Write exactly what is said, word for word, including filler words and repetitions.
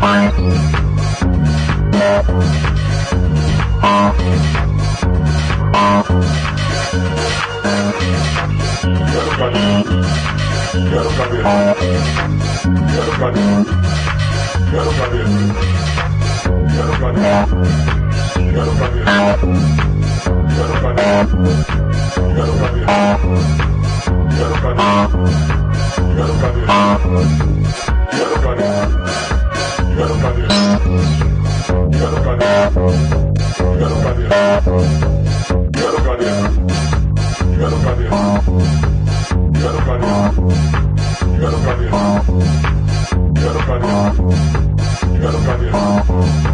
Quero cabeça, quero cabeça, quero cabeça, quero cabeça, quero cabeça, quero cabeça, quero cabeça, quero cabeça, quero cabeça, quero cabeça, quero cabeça, quero cabeça, quero cabeça, quero cabeça, quero cabeça. Quero cabeça, quero cabeça, quero cabeça, quero cabeça.